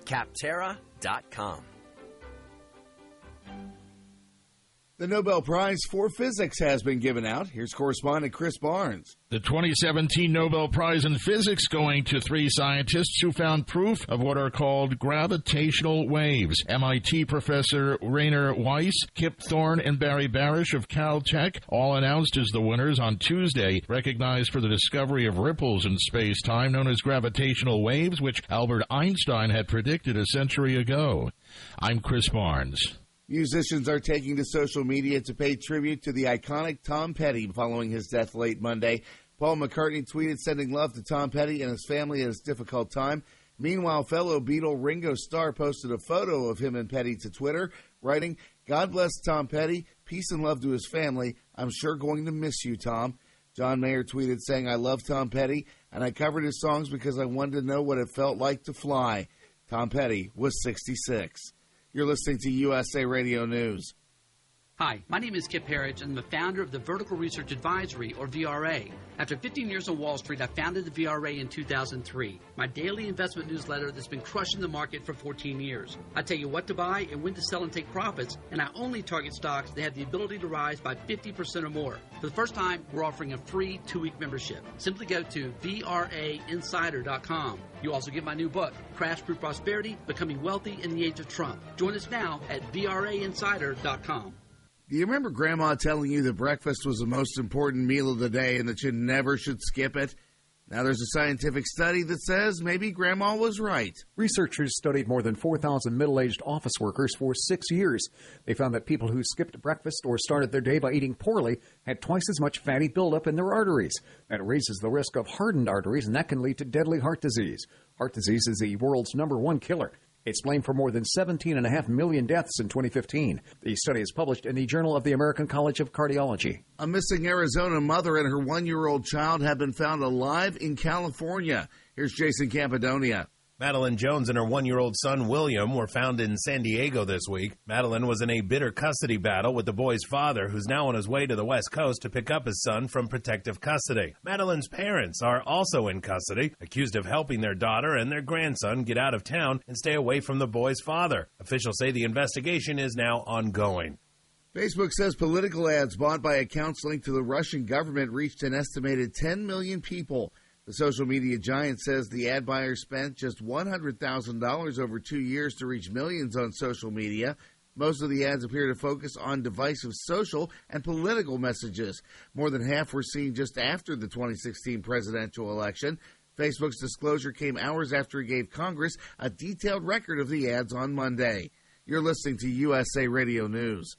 Capterra.com. The Nobel Prize for Physics has been given out. Here's correspondent Chris Barnes. The 2017 Nobel Prize in Physics going to 3 scientists who found proof of what are called gravitational waves. MIT professor Rainer Weiss, Kip Thorne, and Barry Barish of Caltech, all announced as the winners on Tuesday, recognized for the discovery of ripples in space-time known as gravitational waves, which Albert Einstein had predicted a century ago. I'm Chris Barnes. Musicians are taking to social media to pay tribute to the iconic Tom Petty following his death late Monday. Paul McCartney tweeted sending love to Tom Petty and his family at his difficult time. Meanwhile, fellow Beatle Ringo Starr posted a photo of him and Petty to Twitter, writing, "God bless Tom Petty. Peace and love to his family. I'm sure going to miss you, Tom." John Mayer tweeted saying, "I love Tom Petty, and I covered his songs because I wanted to know what it felt like to fly." Tom Petty was 66. You're listening to USA Radio News. Hi, my name is Kip Harridge, and I'm the founder of the Vertical Research Advisory, or VRA. After 15 years on Wall Street, I founded the VRA in 2003, my daily investment newsletter that's been crushing the market for 14 years. I tell you what to buy and when to sell and take profits, and I only target stocks that have the ability to rise by 50% or more. For the first time, we're offering a free 2-week membership. Simply go to VRAinsider.com. You also get my new book, Crash Proof Prosperity, Becoming Wealthy in the Age of Trump. Join us now at VRAinsider.com. Do you remember Grandma telling you that breakfast was the most important meal of the day and that you never should skip it? Now there's a scientific study that says maybe Grandma was right. Researchers studied more than 4,000 middle-aged office workers for 6 years. They found that people who skipped breakfast or started their day by eating poorly had twice as much fatty buildup in their arteries. That raises the risk of hardened arteries, and that can lead to deadly heart disease. Heart disease is the world's #1 killer. It's blamed for more than 17.5 million deaths in 2015. The study is published in the Journal of the American College of Cardiology. A missing Arizona mother and her 1-year-old child have been found alive in California. Here's Jason Campidonia. Madeline Jones and her 1-year-old son, William, were found in San Diego this week. Madeline was in a bitter custody battle with the boy's father, who's now on his way to the West Coast to pick up his son from protective custody. Madeline's parents are also in custody, accused of helping their daughter and their grandson get out of town and stay away from the boy's father. Officials say the investigation is now ongoing. Facebook says political ads bought by accounts linked to the Russian government reached an estimated 10 million people. The social media giant says the ad buyer spent just $100,000 over 2 years to reach millions on social media. Most of the ads appear to focus on divisive social and political messages. More than half were seen just after the 2016 presidential election. Facebook's disclosure came hours after it gave Congress a detailed record of the ads on Monday. You're listening to USA Radio News.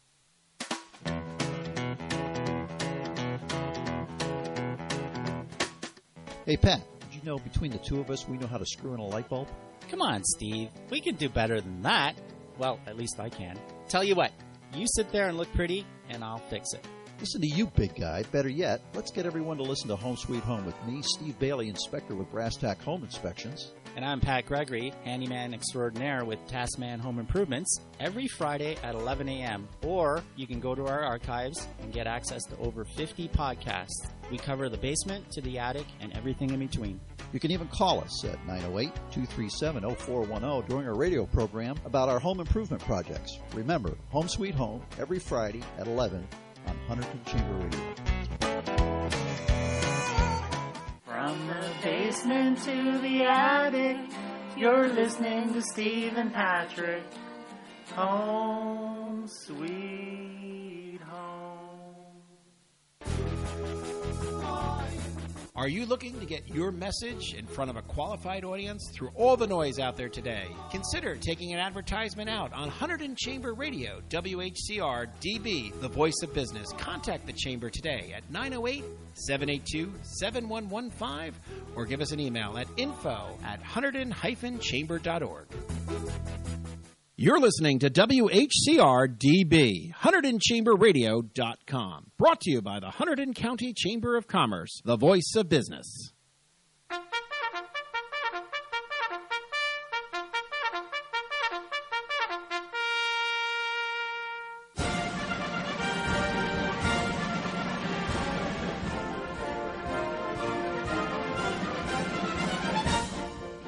Hey, Pat, did you know between the two of us we know how to screw in a light bulb? Come on, Steve. We can do better than that. Well, at least I can. Tell you what, you sit there and look pretty, and I'll fix it. Listen to you, big guy. Better yet, let's get everyone to listen to Home Sweet Home with me, Steve Bailey, inspector with Brass Tack Home Inspections. And I'm Pat Gregory, handyman extraordinaire with Taskman Home Improvements, every Friday at 11 a.m. Or you can go to our archives and get access to over 50 podcasts. We cover the basement to the attic and everything in between. You can even call us at 908-237-0410 during our radio program about our home improvement projects. Remember, Home Sweet Home, every Friday at 11 on Hunterton Chamber Radio. From the basement to the attic, you're listening to Steve and Patrick. Home Sweet Home. Are you looking to get your message in front of a qualified audience through all the noise out there today? Consider taking an advertisement out on Hunterton Chamber Radio, WHCR DB, the voice of business. Contact the Chamber today at 908-782-7115 or give us an email at info@hunterton-chamber.org. You're listening to WHCR-DB, HuntertonChamberRadio.com. Brought to you by the Hunterdon County Chamber of Commerce, the voice of business.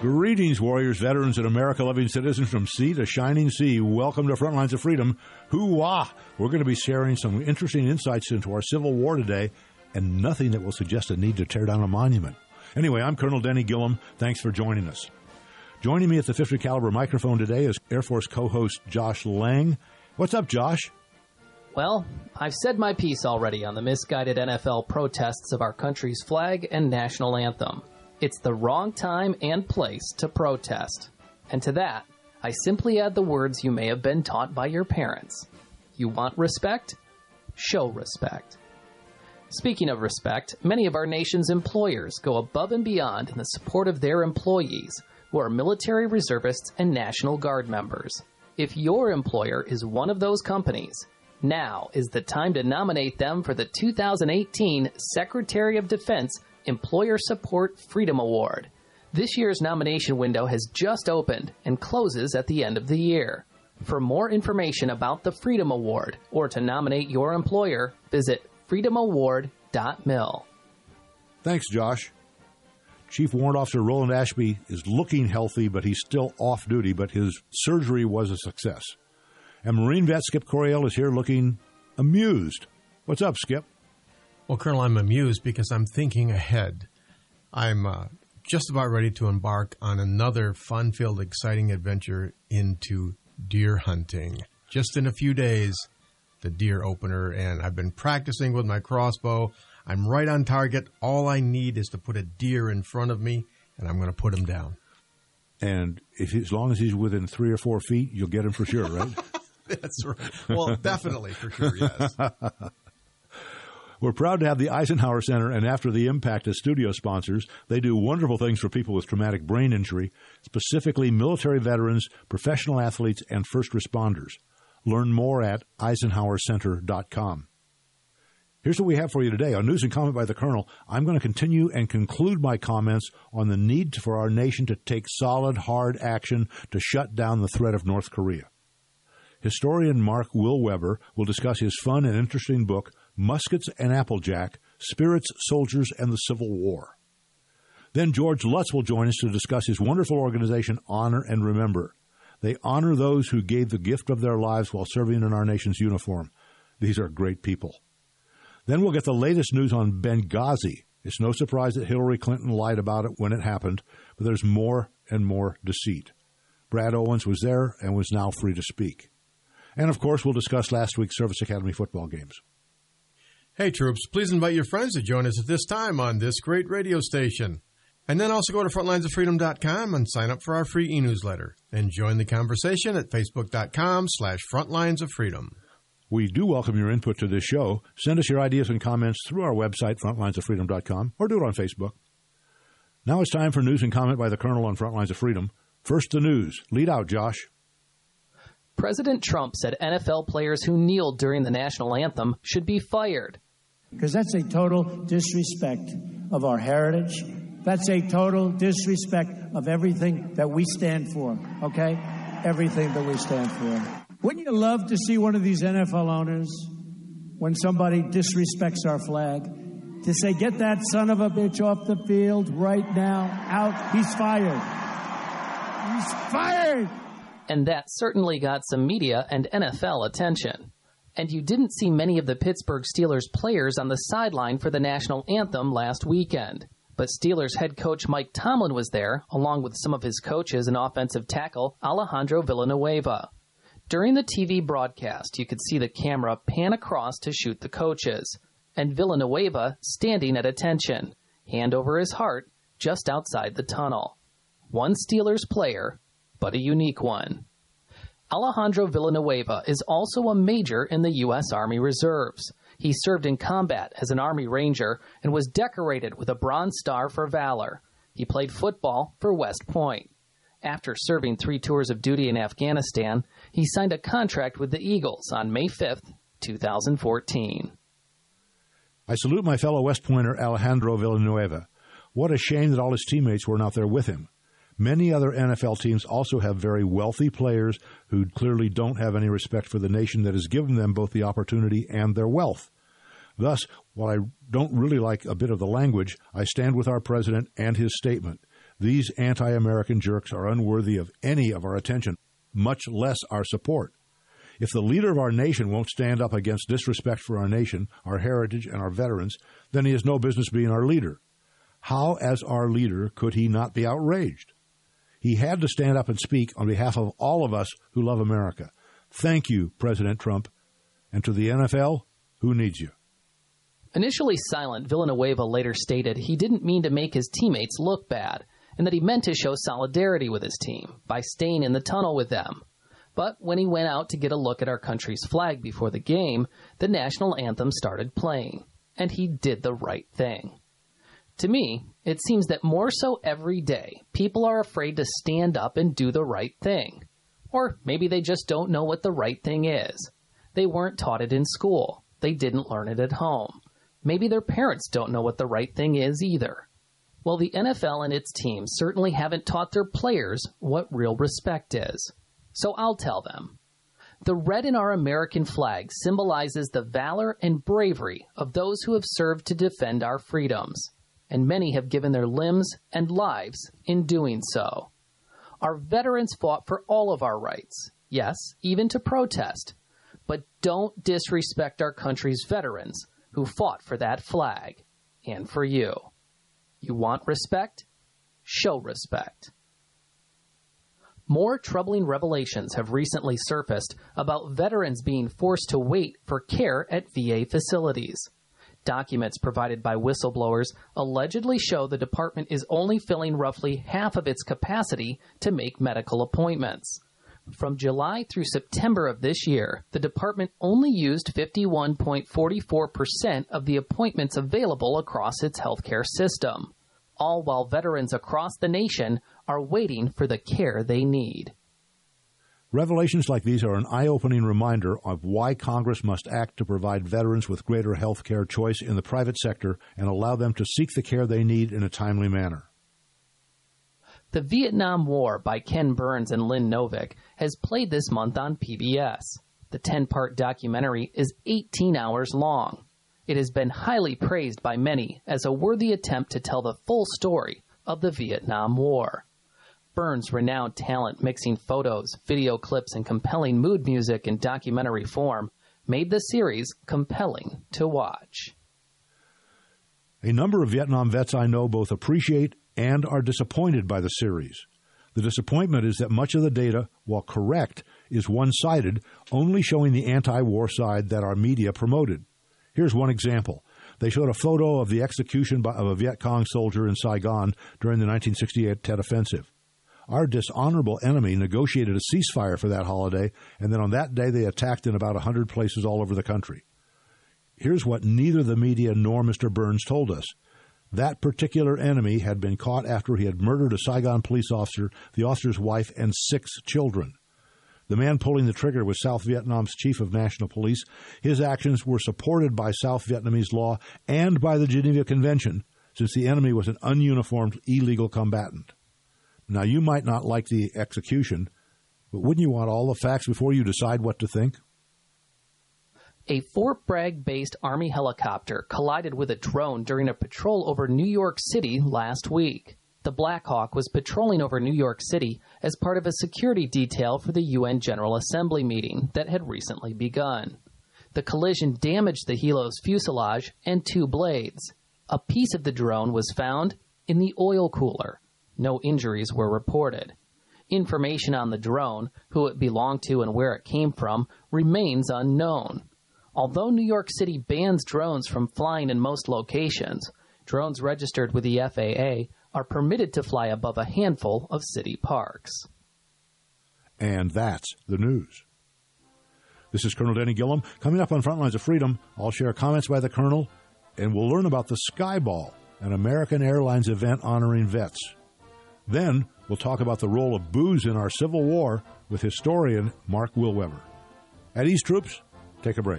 Greetings, warriors, veterans, and America-loving citizens from sea to shining sea. Welcome to Frontlines of Freedom. Hoo-wah! We're going to be sharing some interesting insights into our Civil War today, and nothing that will suggest a need to tear down a monument. Anyway, I'm Colonel Denny Gillum. Thanks for joining us. Joining me at the 50 caliber microphone today is Air Force co-host Josh Lang. What's up, Josh? Well, I've said my piece already on the misguided NFL protests of our country's flag and national anthem. It's the wrong time and place to protest. And to that, I simply add the words you may have been taught by your parents. You want respect? Show respect. Speaking of respect, many of our nation's employers go above and beyond in the support of their employees, who are military reservists and National Guard members. If your employer is one of those companies, now is the time to nominate them for the 2018 Secretary of Defense Employer Support Freedom Award. This year's nomination window has just opened and closes at the end of the year. For more information about the Freedom Award or to nominate your employer, visit freedomaward.mil. Thanks, Josh. Chief Warrant Officer Roland Ashby is looking healthy, but he's still off duty, but his surgery was a success. And Marine vet Skip Coryell is here looking amused. What's up, Skip? Well, Colonel, I'm amused because I'm thinking ahead. I'm just about ready to embark on another fun-filled, exciting adventure into deer hunting. Just in a few days, the deer opener, and I've been practicing with my crossbow. I'm right on target. All I need is to put a deer in front of me, and I'm going to put him down. And as long as he's within 3 or 4 feet, you'll get him for sure, right? That's right. Well, definitely, for sure, yes. We're proud to have the Eisenhower Center and After the Impact as studio sponsors. They do wonderful things for people with traumatic brain injury, specifically military veterans, professional athletes, and first responders. Learn more at EisenhowerCenter.com. Here's what we have for you today. On News and Comment by the Colonel, I'm going to continue and conclude my comments on the need for our nation to take solid, hard action to shut down the threat of North Korea. Historian Mark Willweber will discuss his fun and interesting book, Muskets and Applejack, Spirits, Soldiers, and the Civil War. Then George Lutz will join us to discuss his wonderful organization, Honor and Remember. They honor those who gave the gift of their lives while serving in our nation's uniform. These are great people. Then we'll get the latest news on Benghazi. It's no surprise that Hillary Clinton lied about it when it happened, but there's more and more deceit. Brad Owens was there and was now free to speak. And, of course, we'll discuss last week's Service Academy football games. Hey, troops, please invite your friends to join us at this time on this great radio station. And then also go to frontlinesoffreedom.com and sign up for our free e-newsletter. And join the conversation at facebook.com/frontlinesoffreedom. We do welcome your input to this show. Send us your ideas and comments through our website, frontlinesoffreedom.com, or do it on Facebook. Now it's time for News and Comment by the Colonel on Frontlines of Freedom. First, the news. Lead out, Josh. President Trump said NFL players who kneeled during the national anthem should be fired. Because that's a total disrespect of our heritage. That's a total disrespect of everything that we stand for, okay? Everything that we stand for. Wouldn't you love to see one of these NFL owners, when somebody disrespects our flag, to say, get that son of a bitch off the field right now, out, he's fired. He's fired! And that certainly got some media and NFL attention. And you didn't see many of the Pittsburgh Steelers players on the sideline for the national anthem last weekend. But Steelers head coach Mike Tomlin was there, along with some of his coaches and offensive tackle Alejandro Villanueva. During the TV broadcast, you could see the camera pan across to shoot the coaches, and Villanueva standing at attention, hand over his heart, just outside the tunnel. One Steelers player, but a unique one. Alejandro Villanueva is also a major in the U.S. Army Reserves. He served in combat as an Army Ranger and was decorated with a Bronze Star for Valor. He played football for West Point. After serving 3 tours of duty in Afghanistan, he signed a contract with the Eagles on May 5th, 2014. I salute my fellow West Pointer, Alejandro Villanueva. What a shame that all his teammates were not there with him. Many other NFL teams also have very wealthy players who clearly don't have any respect for the nation that has given them both the opportunity and their wealth. Thus, while I don't really like a bit of the language, I stand with our president and his statement. These anti-American jerks are unworthy of any of our attention, much less our support. If the leader of our nation won't stand up against disrespect for our nation, our heritage, and our veterans, then he has no business being our leader. How, as our leader, could he not be outraged? He had to stand up and speak on behalf of all of us who love America. Thank you, President Trump. And to the NFL, who needs you? Initially silent, Villanueva later stated he didn't mean to make his teammates look bad, and that he meant to show solidarity with his team by staying in the tunnel with them. But when he went out to get a look at our country's flag before the game, the national anthem started playing, and he did the right thing. To me, it seems that more so every day, people are afraid to stand up and do the right thing. Or maybe they just don't know what the right thing is. They weren't taught it in school. They didn't learn it at home. Maybe their parents don't know what the right thing is either. Well, the NFL and its teams certainly haven't taught their players what real respect is. So I'll tell them. The red in our American flag symbolizes the valor and bravery of those who have served to defend our freedoms, and many have given their limbs and lives in doing so. Our veterans fought for all of our rights, yes, even to protest, but don't disrespect our country's veterans who fought for that flag and for you. You want respect? Show respect. More troubling revelations have recently surfaced about veterans being forced to wait for care at VA facilities. Documents provided by whistleblowers allegedly show the department is only filling roughly half of its capacity to make medical appointments. From July through September of this year, the department only used 51.44% of the appointments available across its healthcare system, all while veterans across the nation are waiting for the care they need. Revelations like these are an eye-opening reminder of why Congress must act to provide veterans with greater health care choice in the private sector and allow them to seek the care they need in a timely manner. The Vietnam War by Ken Burns and Lynn Novick has played this month on PBS. The 10-part documentary is 18 hours long. It has been highly praised by many as a worthy attempt to tell the full story of the Vietnam War. Burns' renowned talent mixing photos, video clips, and compelling mood music in documentary form made the series compelling to watch. A number of Vietnam vets I know both appreciate and are disappointed by the series. The disappointment is that much of the data, while correct, is one-sided, only showing the anti-war side that our media promoted. Here's one example. They showed a photo of the execution of a Viet Cong soldier in Saigon during the 1968 Tet Offensive. Our dishonorable enemy negotiated a ceasefire for that holiday, and then on that day they attacked in about 100 places all over the country. Here's what neither the media nor Mr. Burns told us. That particular enemy had been caught after he had murdered a Saigon police officer, the officer's wife, and 6 children. The man pulling the trigger was South Vietnam's chief of national police. His actions were supported by South Vietnamese law and by the Geneva Convention, since the enemy was an ununiformed illegal combatant. Now, you might not like the execution, but wouldn't you want all the facts before you decide what to think? A Fort Bragg-based Army helicopter collided with a drone during a patrol over New York City last week. The Black Hawk was patrolling over New York City as part of a security detail for the UN General Assembly meeting that had recently begun. The collision damaged the helo's fuselage and 2 blades. A piece of the drone was found in the oil cooler. No injuries were reported. Information on the drone, who it belonged to and where it came from, remains unknown. Although New York City bans drones from flying in most locations, drones registered with the FAA are permitted to fly above a handful of city parks. And that's the news. This is Colonel Denny Gillum. Coming up on Frontlines of Freedom, I'll share comments by the Colonel, and we'll learn about the Skyball, an American Airlines event honoring vets. Then we'll talk about the role of booze in our Civil War with historian Mark Wilweber. At East Troops, take a break.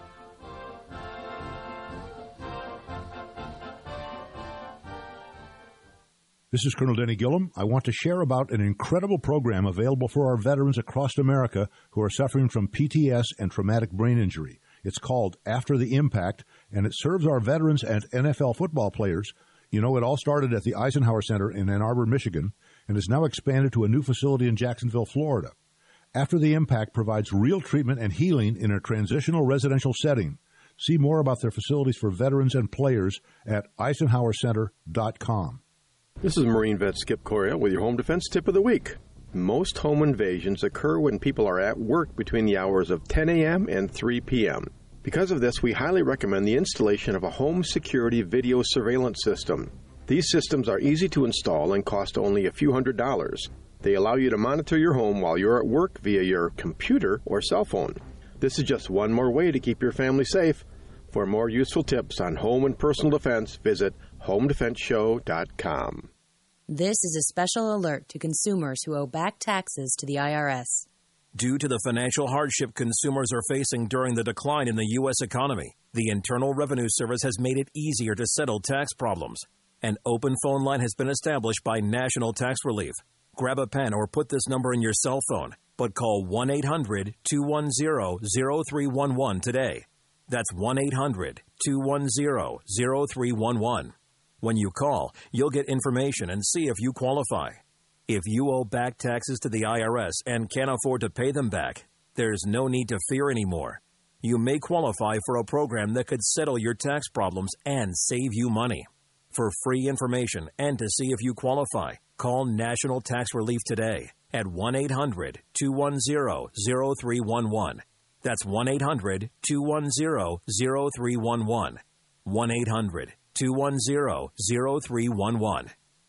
This is Colonel Denny Gillum. I want to share about an incredible program available for our veterans across America who are suffering from PTS and traumatic brain injury. It's called After the Impact, and it serves our veterans and NFL football players You know, it all started at the Eisenhower Center in Ann Arbor, Michigan, and is now expanded to a new facility in Jacksonville, Florida. After the Impact provides real treatment and healing in a transitional residential setting. See more about their facilities for veterans and players at EisenhowerCenter.com. This is Marine vet Skip Coria with your Home Defense Tip of the Week. Most home invasions occur when people are at work between the hours of 10 a.m. and 3 p.m. Because of this, we highly recommend the installation of a home security video surveillance system. These systems are easy to install and cost only a few $100s. They allow you to monitor your home while you're at work via your computer or cell phone. This is just one more way to keep your family safe. For more useful tips on home and personal defense, visit HomeDefenseShow.com. This is a special alert to consumers who owe back taxes to the IRS. Due to the financial hardship consumers are facing during the decline in the U.S. economy, the Internal Revenue Service has made it easier to settle tax problems. An open phone line has been established by National Tax Relief. Grab a pen or put this number in your cell phone, but call 1-800-210-0311 today. That's 1-800-210-0311. When you call, you'll get information and see if you qualify. If you owe back taxes to the IRS and can't afford to pay them back, there's no need to fear anymore. You may qualify for a program that could settle your tax problems and save you money. For free information and to see if you qualify, call National Tax Relief today at 1-800-210-0311. That's 1-800-210-0311. 1-800-210-0311.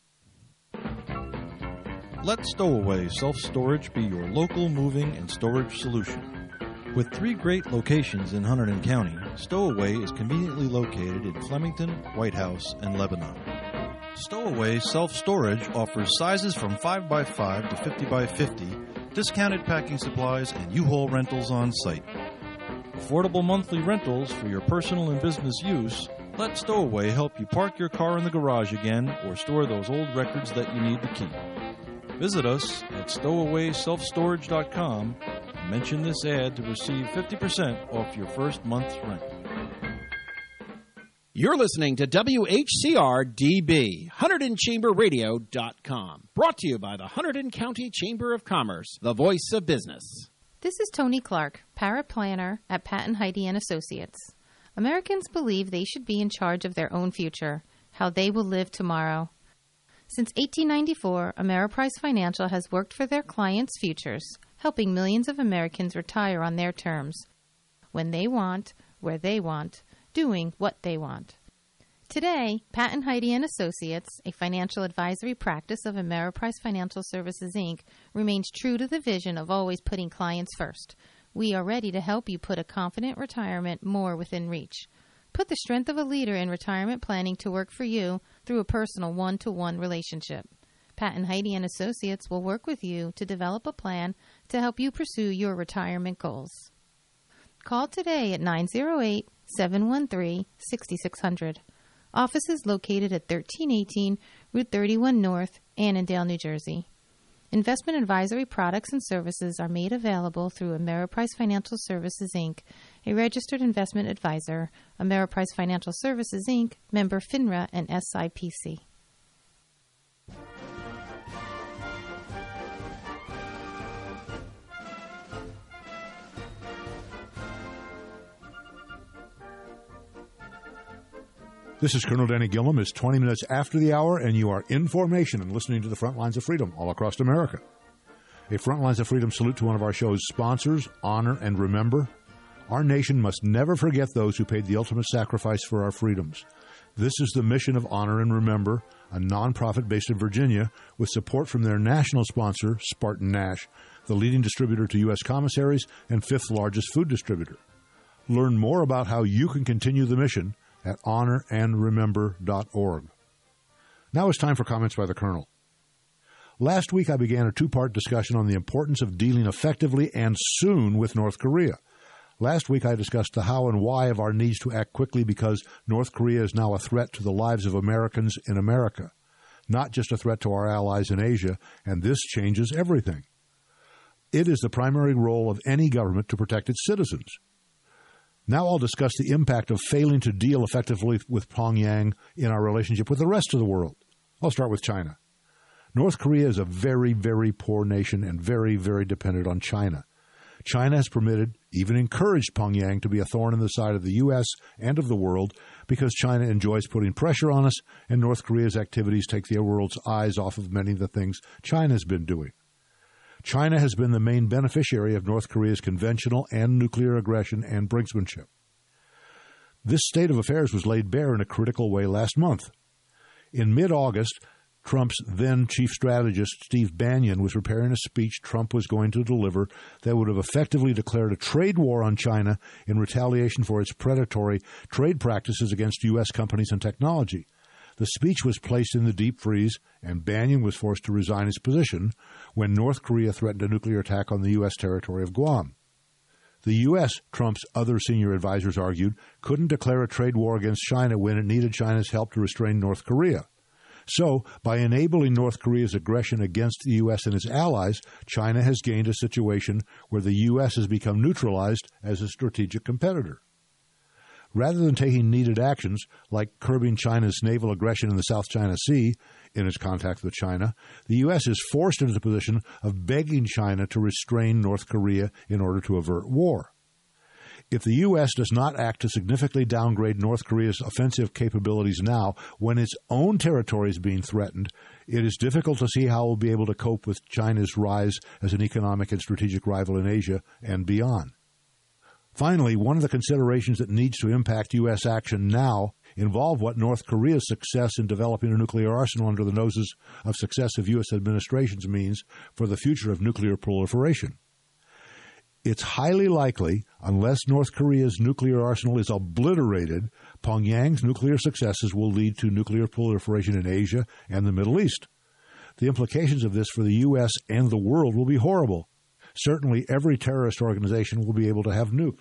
Let Stowaway Self-Storage be your local moving and storage solution. With 3 great locations in Hunterdon County, Stowaway is conveniently located in Flemington, White House, and Lebanon. Stowaway Self-Storage offers sizes from 5x5 to 50x50, discounted packing supplies, and U-Haul rentals on site. Affordable monthly rentals for your personal and business use. Let Stowaway help you park your car in the garage again or store those old records that you need to keep. Visit us at stowawayselfstorage.com and mention this ad to receive 50% off your first month's rent. You're listening to WHCR-DB, HunterdonChamberRadio.com. Brought to you by the Hunterdon County Chamber of Commerce, the voice of business. This is Tony Clark, paraplanner at Patton Heidi & Associates. Americans believe they should be in charge of their own future, how they will live tomorrow. Since 1894, Ameriprise Financial has worked for their clients' futures, helping millions of Americans retire on their terms, when they want, where they want, doing what they want. Today, Patton Heidi & Associates, a financial advisory practice of Ameriprise Financial Services, Inc., remains true to the vision of always putting clients first. We are ready to help you put a confident retirement more within reach. Put the strength of a leader in retirement planning to work for you through a personal one-to-one relationship. Patton Heidi & Associates will work with you to develop a plan to help you pursue your retirement goals. Call today at 908-713-6600. Office is located at 1318 Route 31 North, Annandale, New Jersey. Investment advisory products and services are made available through Ameriprise Financial Services, Inc., a registered investment advisor. Ameriprise Financial Services, Inc., member FINRA and SIPC. This is Colonel Danny Gillum. It's 20 minutes after the hour, and you are in formation and listening to the Front Lines of Freedom all across America. A Front Lines of Freedom salute to one of our show's sponsors, Honor and Remember. Our nation must never forget those who paid the ultimate sacrifice for our freedoms. This is the mission of Honor and Remember, a nonprofit based in Virginia with support from their national sponsor, Spartan Nash, the leading distributor to U.S. commissaries and fifth largest food distributor. Learn more about how you can continue the mission at honorandremember.org. Now it's time for comments by the Colonel. Last week I began a 2-part discussion on the importance of dealing effectively and soon with North Korea. Last week I discussed the how and why of our needs to act quickly because North Korea is now a threat to the lives of Americans in America, not just a threat to our allies in Asia, and this changes everything. It is the primary role of any government to protect its citizens. Now I'll discuss the impact of failing to deal effectively with Pyongyang in our relationship with the rest of the world. I'll start with China. North Korea is a very, very poor nation and very, very dependent on China. China has permitted, even encouraged Pyongyang to be a thorn in the side of the U.S. and of the world because China enjoys putting pressure on us and North Korea's activities take the world's eyes off of many of the things China's been doing. China has been the main beneficiary of North Korea's conventional and nuclear aggression and brinksmanship. This state of affairs was laid bare in a critical way last month. In mid-August, Trump's then chief strategist, Steve Bannon, was preparing a speech Trump was going to deliver that would have effectively declared a trade war on China in retaliation for its predatory trade practices against U.S. companies and technology. The speech was placed in the deep freeze, and Bannon was forced to resign his position when North Korea threatened a nuclear attack on the U.S. territory of Guam. The U.S., Trump's other senior advisors argued, couldn't declare a trade war against China when it needed China's help to restrain North Korea. So, by enabling North Korea's aggression against the U.S. and its allies, China has gained a situation where the U.S. has become neutralized as a strategic competitor. Rather than taking needed actions, like curbing China's naval aggression in the South China Sea in its contact with China, the U.S. is forced into the position of begging China to restrain North Korea in order to avert war. If the U.S. does not act to significantly downgrade North Korea's offensive capabilities now, when its own territory is being threatened, it is difficult to see how it will be able to cope with China's rise as an economic and strategic rival in Asia and beyond. Finally, one of the considerations that needs to impact U.S. action now involve what North Korea's success in developing a nuclear arsenal under the noses of successive U.S. administrations means for the future of nuclear proliferation. It's highly likely, unless North Korea's nuclear arsenal is obliterated, Pyongyang's nuclear successes will lead to nuclear proliferation in Asia and the Middle East. The implications of this for the U.S. and the world will be horrible. Certainly every terrorist organization will be able to have nukes.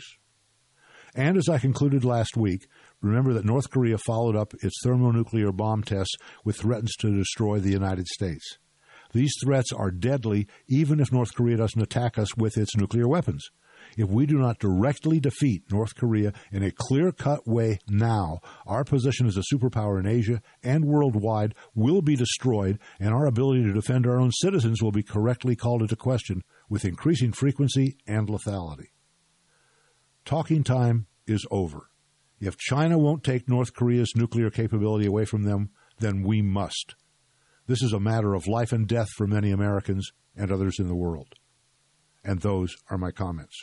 And as I concluded last week, remember that North Korea followed up its thermonuclear bomb tests with threats to destroy the United States. These threats are deadly even if North Korea doesn't attack us with its nuclear weapons. If we do not directly defeat North Korea in a clear-cut way now, our position as a superpower in Asia and worldwide will be destroyed, and our ability to defend our own citizens will be correctly called into question with increasing frequency and lethality. Talking time is over. If China won't take North Korea's nuclear capability away from them, then we must. This is a matter of life and death for many Americans and others in the world. And those are my comments.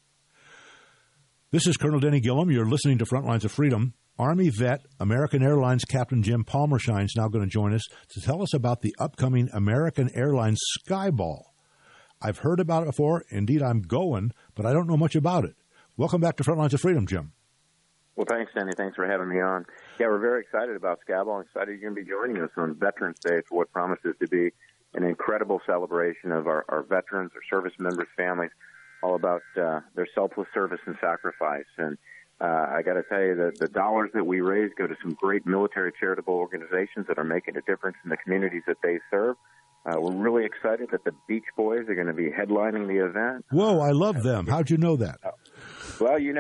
This is Colonel Denny Gillum. You're listening to Frontlines of Freedom. Army vet, American Airlines Captain Jim Palmersheim is now going to join us to tell us about the upcoming American Airlines Skyball. I've heard about it before. Indeed, I'm going, but I don't know much about it. Welcome back to Frontlines of Freedom, Jim. Well, thanks, Danny. Thanks for having me on. Yeah, we're very excited about Skyball. I'm excited you're going to be joining us on Veterans Day for what promises to be an incredible celebration of our veterans, our service members, families, all about their selfless service and sacrifice. And I got to tell you that the dollars that we raise go to some great military charitable organizations that are making a difference in the communities that they serve. We're really excited that the Beach Boys are going to be headlining the event. Whoa, I love them. How'd you know that? Well, we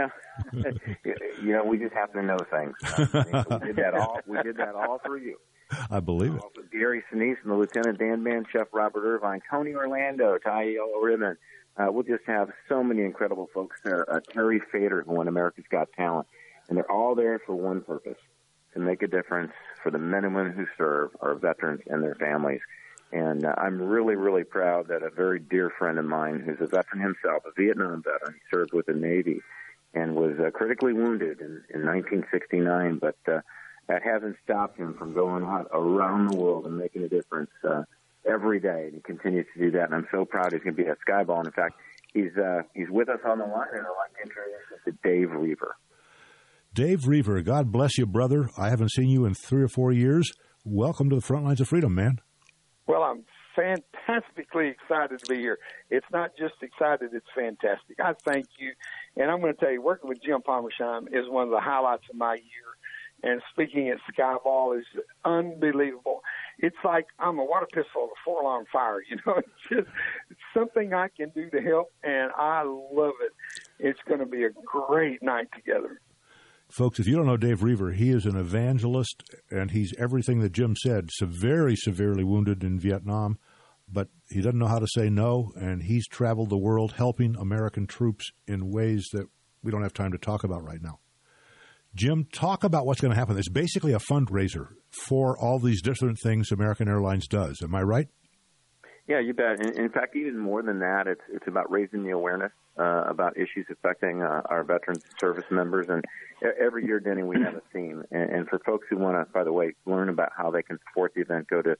just happen to know things. We did that all for you. I believe it. Gary Sinise and the Lieutenant Dan Band, Chef Robert Irvine, Tony Orlando, Ty Yellow Ribbon. We'll just have so many incredible folks there. Terry Fader, who won America's Got Talent. And they're all there for one purpose, to make a difference for the men and women who serve, our veterans and their families. And I'm really, really proud that a very dear friend of mine, who's a veteran himself, a Vietnam veteran, he served with the Navy and was critically wounded in 1969, but that hasn't stopped him from going out around the world and making a difference every day, and he continues to do that. And I'm so proud he's going to be at Skyball. And in fact, he's with us on the line, and I'd like to introduce you to Dave Reaver. Dave Reaver, God bless you, brother. I haven't seen you in 3 or 4 years. Welcome to the Front Lines of Freedom, man. Well, I'm fantastically excited to be here. It's not just excited, it's fantastic. I thank you. And I'm going to tell you, working with Jim Palmersheim is one of the highlights of my year. And speaking at Skyball is unbelievable. It's like I'm a water pistol of a 4-alarm fire. It's just something I can do to help, and I love it. It's going to be a great night together. Folks, if you don't know Dave Reaver, he is an evangelist, and he's everything that Jim said, very severely wounded in Vietnam, but he doesn't know how to say no, and he's traveled the world helping American troops in ways that we don't have time to talk about right now. Jim, talk about what's going to happen. It's basically a fundraiser for all these different things American Airlines does. Am I right? Yeah, you bet. In fact, even more than that, it's about raising the awareness about issues affecting our veterans service members. And every year, Denny, we have a theme. And for folks who want to, by the way, learn about how they can support the event, go to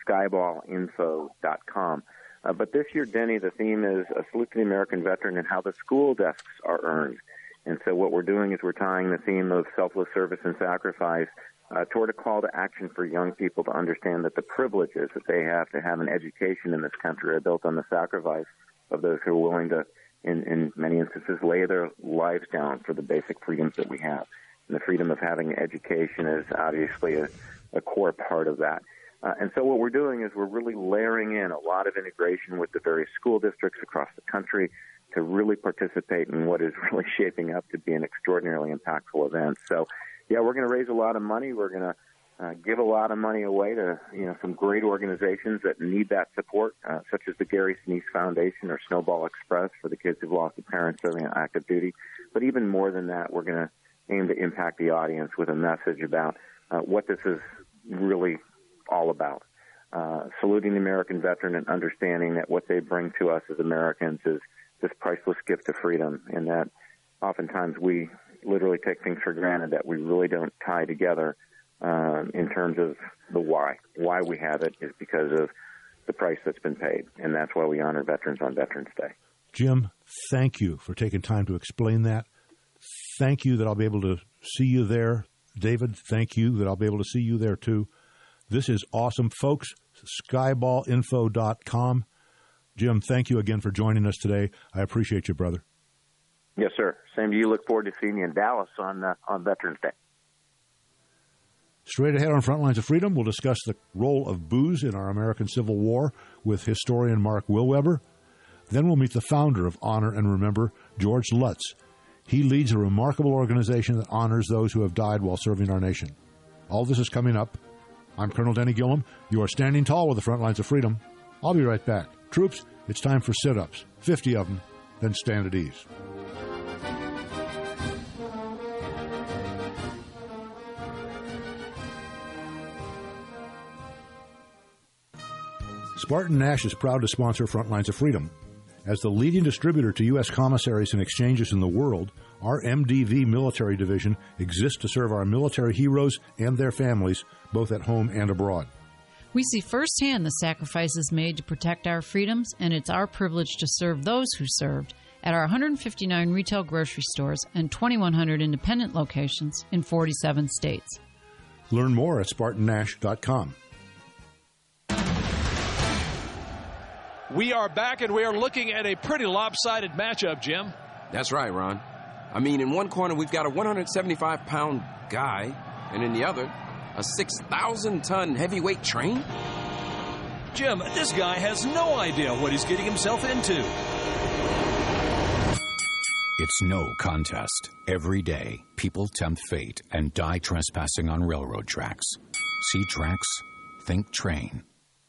skyballinfo.com. But this year, Denny, the theme is a salute to the American veteran and how the school desks are earned. And so what we're doing is we're tying the theme of selfless service and sacrifice toward a call to action for young people to understand that the privileges that they have to have an education in this country are built on the sacrifice of those who are willing to, in many instances, lay their lives down for the basic freedoms that we have. And the freedom of having education is obviously a core part of that. And so what we're doing is we're really layering in a lot of integration with the various school districts across the country to really participate in what is really shaping up to be an extraordinarily impactful event. So, yeah, we're going to raise a lot of money. We're going to give a lot of money away to some great organizations that need that support, such as the Gary Sinise Foundation or Snowball Express for the kids who've lost a parent serving on active duty. But even more than that, we're going to aim to impact the audience with a message about what this is really all about. Saluting the American veteran and understanding that what they bring to us as Americans is this priceless gift of freedom, and that oftentimes we literally take things for granted that we really don't tie together in terms of the why. Why we have it is because of the price that's been paid, and that's why we honor veterans on Veterans Day. Jim, thank you for taking time to explain that. Thank you that I'll be able to see you there. David, thank you that I'll be able to see you there too. This is awesome. Folks, skyballinfo.com. Jim, thank you again for joining us today. I appreciate you, brother. Yes, sir. Same to you. Look forward to seeing you in Dallas on Veterans Day. Straight ahead on Frontlines of Freedom, we'll discuss the role of booze in our American Civil War with historian Mark Willweber. Then we'll meet the founder of Honor and Remember, George Lutz. He leads a remarkable organization that honors those who have died while serving our nation. All this is coming up. I'm Colonel Denny Gillum. You are standing tall with the Frontlines of Freedom. I'll be right back. Troops, it's time for sit-ups, 50 of them, then stand at ease. Spartan Nash is proud to sponsor Frontlines of Freedom. As the leading distributor to U.S. commissaries and exchanges in the world, our MDV military division exists to serve our military heroes and their families, both at home and abroad. We see firsthand the sacrifices made to protect our freedoms, and it's our privilege to serve those who served at our 159 retail grocery stores and 2,100 independent locations in 47 states. Learn more at SpartanNash.com. We are back, and we are looking at a pretty lopsided matchup, Jim. That's right, Ron. I mean, in one corner, we've got a 175-pound guy, and in the other, a 6,000-ton heavyweight train? Jim, this guy has no idea what he's getting himself into. It's no contest. Every day, people tempt fate and die trespassing on railroad tracks. See tracks? Think train.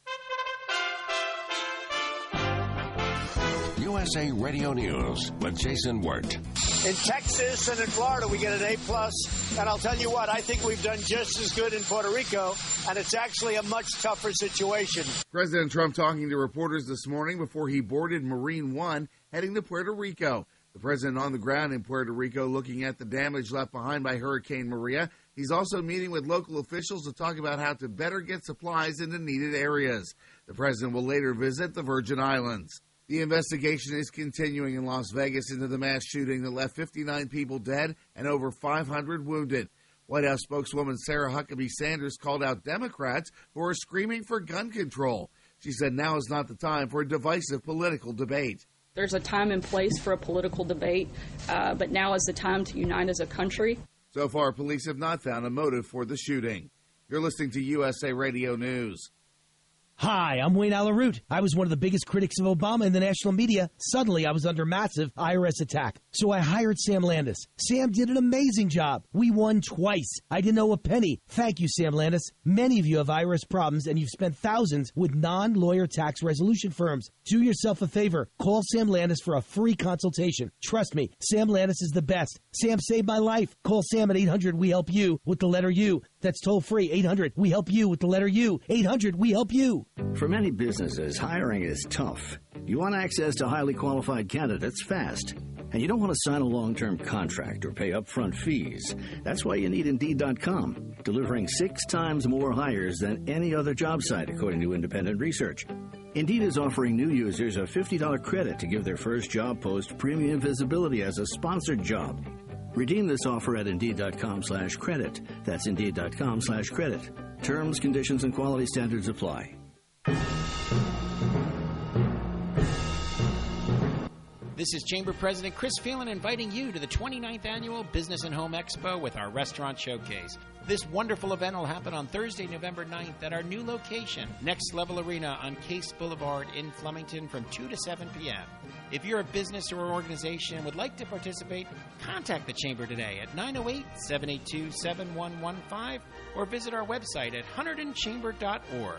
USA Radio News with Jason Wirt. In Texas and in Florida, we get an A+. And I'll tell you what, I think we've done just as good in Puerto Rico, and it's actually a much tougher situation. President Trump talking to reporters this morning before he boarded Marine One heading to Puerto Rico. The president on the ground in Puerto Rico looking at the damage left behind by Hurricane Maria. He's also meeting with local officials to talk about how to better get supplies into needed areas. The president will later visit the Virgin Islands. The investigation is continuing in Las Vegas into the mass shooting that left 59 people dead and over 500 wounded. White House spokeswoman Sarah Huckabee Sanders called out Democrats who are screaming for gun control. She said now is not the time for a divisive political debate. There's a time and place for a political debate, but now is the time to unite as a country. So far, police have not found a motive for the shooting. You're listening to USA Radio News. Hi, I'm Wayne Alaroot. I was one of the biggest critics of Obama in the national media. Suddenly, I was under massive IRS attack. So I hired Sam Landis. Sam did an amazing job. We won twice. I didn't owe a penny. Thank you, Sam Landis. Many of you have IRS problems, and you've spent thousands with non-lawyer tax resolution firms. Do yourself a favor. Call Sam Landis for a free consultation. Trust me, Sam Landis is the best. Sam saved my life. Call Sam at 800-WE-HELP-YOU with the letter U. That's toll free. 800-WE-HELP-YOU with the letter U. 800-WE-HELP-YOU. For many businesses, hiring is tough. You want access to highly qualified candidates fast. And you don't want to sign a long-term contract or pay upfront fees. That's why you need Indeed.com, delivering 6 times more hires than any other job site, according to independent research. Indeed is offering new users a $50 credit to give their first job post premium visibility as a sponsored job. Redeem this offer at Indeed.com/credit. That's Indeed.com/credit. Terms, conditions, and quality standards apply. This is Chamber President Chris Phelan inviting you to the 29th Annual Business and Home Expo with our Restaurant Showcase. This wonderful event will happen on Thursday, November 9th at our new location, Next Level Arena on Case Boulevard in Flemington from 2 to 7 p.m. If you're a business or organization and would like to participate, contact the Chamber today at 908-782-7115 or visit our website at hunterdonchamber.org.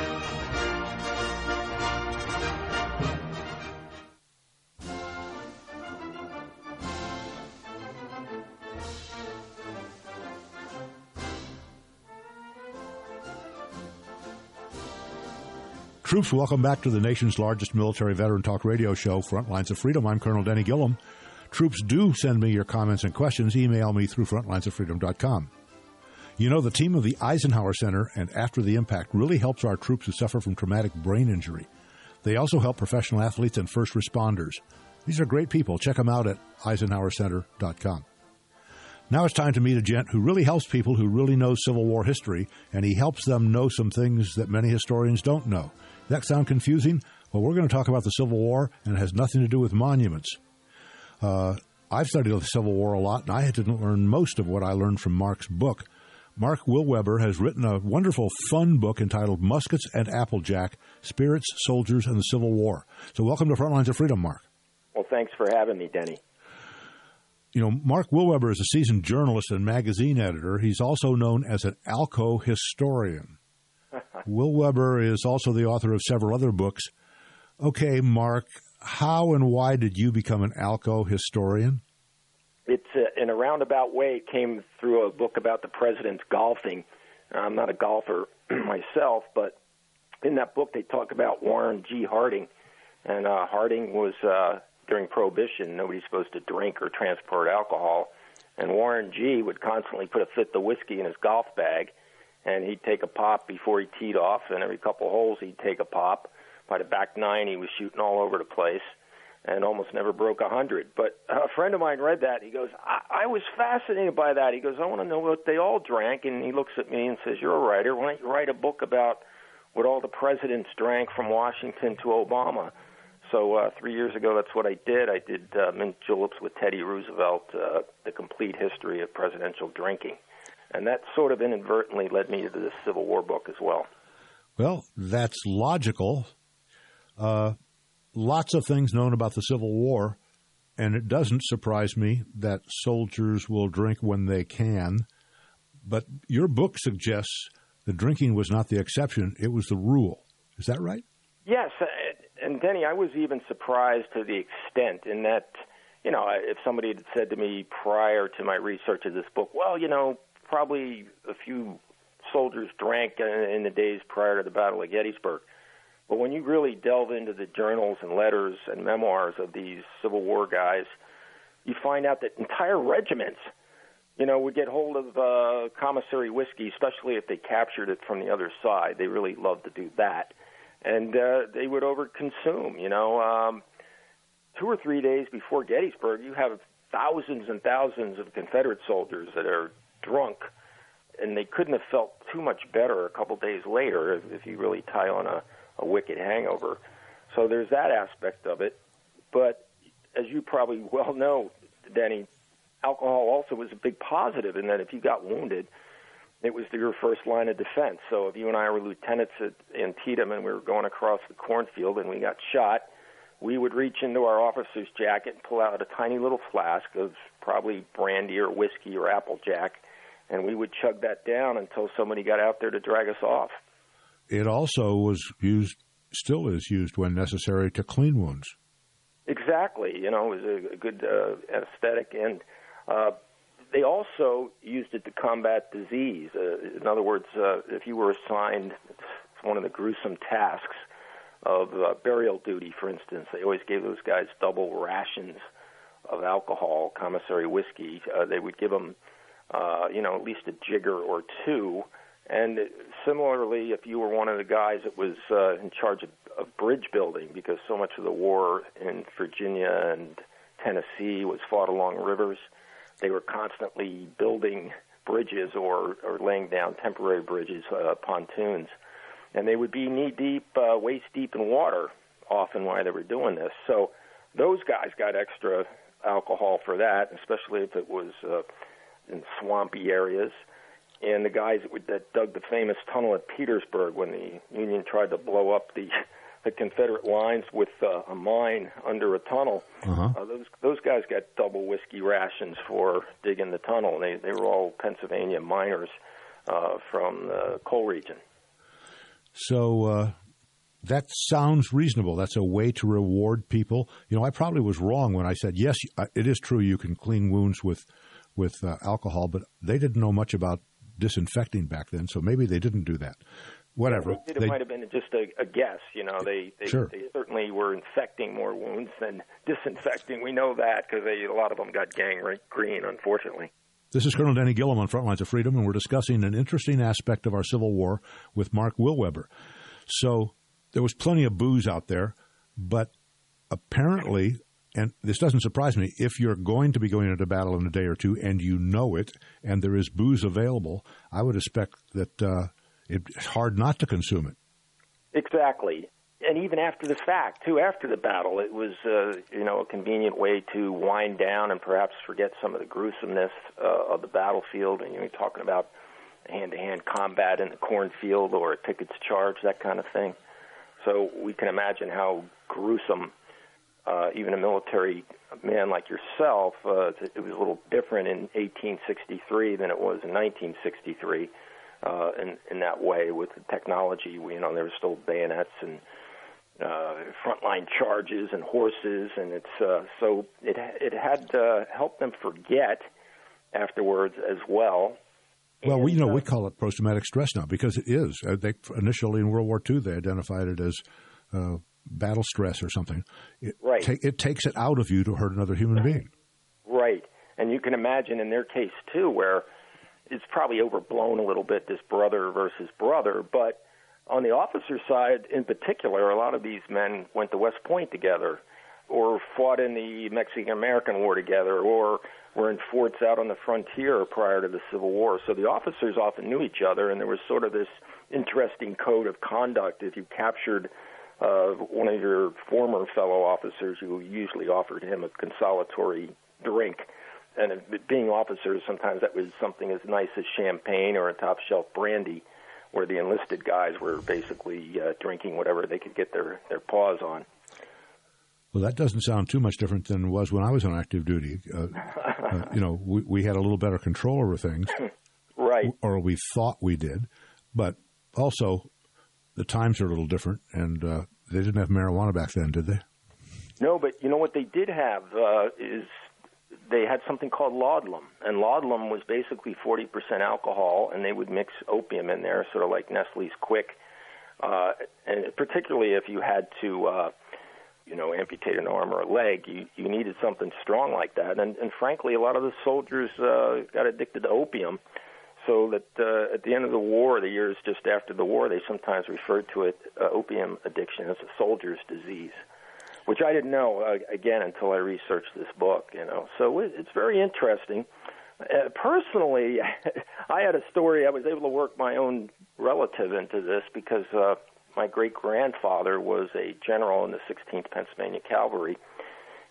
Troops, welcome back to the nation's largest military veteran talk radio show, Frontlines of Freedom. I'm Colonel Denny Gillum. Troops, do send me your comments and questions. Email me through frontlinesoffreedom.com. You know, the team of the Eisenhower Center and After the Impact really helps our troops who suffer from traumatic brain injury. They also help professional athletes and first responders. These are great people. Check them out at eisenhowercenter.com. Now it's time to meet a gent who really helps people who really know Civil War history, and he helps them know some things that many historians don't know. Does that sound confusing? Well, we're going to talk about the Civil War, and it has nothing to do with monuments. I've studied the Civil War a lot, and I had to learn most of what I learned from Mark's book. Mark Wilweber has written a wonderful, fun book entitled Muskets and Applejack, Spirits, Soldiers, and the Civil War. So welcome to Frontlines of Freedom, Mark. Well, thanks for having me, Denny. You know, Mark Wilweber is a seasoned journalist and magazine editor. He's also known as an ALCO historian. Wilweber is also the author of several other books. Okay, Mark, how and why did you become an ALCO historian? It's in a roundabout way. It came through a book about the president's golfing. I'm not a golfer myself, but in that book they talk about Warren G. Harding. And Harding was, during Prohibition, nobody's supposed to drink or transport alcohol. And Warren G. would constantly put a fifth of whiskey in his golf bag, and he'd take a pop before he teed off, and every couple holes he'd take a pop. By the back nine, he was shooting all over the place and almost never broke 100. But a friend of mine read that. He goes, I was fascinated by that. He goes, I want to know what they all drank. And he looks at me and says, you're a writer. Why don't you write a book about what all the presidents drank from Washington to Obama? So 3 years ago, that's what I did. I did mint juleps with Teddy Roosevelt, the complete history of presidential drinking. And that sort of inadvertently led me to this Civil War book as well. Well, that's logical. Lots of things known about the Civil War, and it doesn't surprise me that soldiers will drink when they can. But your book suggests that drinking was not the exception, it was the rule. Is that right? Yes, and Denny, I was even surprised to the extent in that, you know, if somebody had said to me prior to my research of this book, well, you know, probably a few soldiers drank in the days prior to the Battle of Gettysburg. But when you really delve into the journals and letters and memoirs of these Civil War guys, you find out that entire regiments, you know, would get hold of commissary whiskey, especially if they captured it from the other side. They really loved to do that. And they would overconsume, you know. 2 or 3 days before Gettysburg, you have thousands and thousands of Confederate soldiers that are drunk, and they couldn't have felt too much better a couple days later if you really tie on a wicked hangover. So there's that aspect of it. But as you probably well know, Denny, alcohol also was a big positive in that if you got wounded, it was your first line of defense. So if you and I were lieutenants at Antietam and we were going across the cornfield and we got shot, we would reach into our officer's jacket and pull out a tiny little flask of probably brandy or whiskey or Applejack, and we would chug that down until somebody got out there to drag us off. It also was used, still is used when necessary, to clean wounds. Exactly. You know, it was a good aesthetic, and they also used it to combat disease. In other words, if you were assigned one of the gruesome tasks of burial duty, for instance, they always gave those guys double rations of alcohol, commissary whiskey. They would give them, at least a jigger or two. And similarly, if you were one of the guys that was in charge of bridge building, because so much of the war in Virginia and Tennessee was fought along rivers, they were constantly building bridges or laying down temporary bridges, pontoons. And they would be knee-deep, waist-deep in water often while they were doing this. So those guys got extra alcohol for that, especially if it was in swampy areas. And the guys that dug the famous tunnel at Petersburg when the Union tried to blow up the Confederate lines with a mine under a tunnel, those guys got double whiskey rations for digging the tunnel. And they were all Pennsylvania miners from the coal region. So that sounds reasonable. That's a way to reward people. You know, I probably was wrong when I said, yes, it is true you can clean wounds with alcohol, but they didn't know much about disinfecting back then, so maybe they didn't do that. Whatever. It might have been just a guess. You know, they certainly were infecting more wounds than disinfecting. We know that because a lot of them got gangrene, unfortunately. This is Colonel Danny Gillum on Frontlines of Freedom, and we're discussing an interesting aspect of our Civil War with Mark Willweber. So there was plenty of booze out there, but apparently, and this doesn't surprise me, if you're going to be going into battle in a day or two and you know it and there is booze available, I would expect that it's hard not to consume it. Exactly. And even after the fact, too, after the battle, it was, a convenient way to wind down and perhaps forget some of the gruesomeness of the battlefield. And you're talking about hand-to-hand combat in the cornfield or Pickett's Charge, that kind of thing. So we can imagine how gruesome even a military man like yourself, it was a little different in 1863 than it was in 1963 in that way with the technology. There were still bayonets and frontline charges and horses, and so it had helped them forget afterwards as well. Well, we call it post-traumatic stress now because it is. They initially in World War II they identified it as battle stress or something. It takes it out of you to hurt another human being. Right, and you can imagine in their case too, where it's probably overblown a little bit, this brother versus brother, but on the officer side, in particular, a lot of these men went to West Point together or fought in the Mexican-American War together or were in forts out on the frontier prior to the Civil War. So the officers often knew each other, and there was sort of this interesting code of conduct. If you captured one of your former fellow officers, you usually offered him a consolatory drink. And being officers, sometimes that was something as nice as champagne or a top-shelf brandy, where the enlisted guys were basically drinking whatever they could get their paws on. Well, that doesn't sound too much different than it was when I was on active duty. We had a little better control over things. Right. Or we thought we did. But also, the times are a little different, and they didn't have marijuana back then, did they? No, but you know what they did have is they had something called laudanum, and laudanum was basically 40% alcohol, and they would mix opium in there, sort of like Nestle's Quick, and particularly if you had to, amputate an arm or a leg, you needed something strong like that, and frankly, a lot of the soldiers got addicted to opium, so that at the end of the war, the years just after the war, they sometimes referred to it, opium addiction, as a soldier's disease, which I didn't know, again, until I researched this book, So it's very interesting. Personally, I had a story. I was able to work my own relative into this because my great-grandfather was a general in the 16th Pennsylvania Cavalry,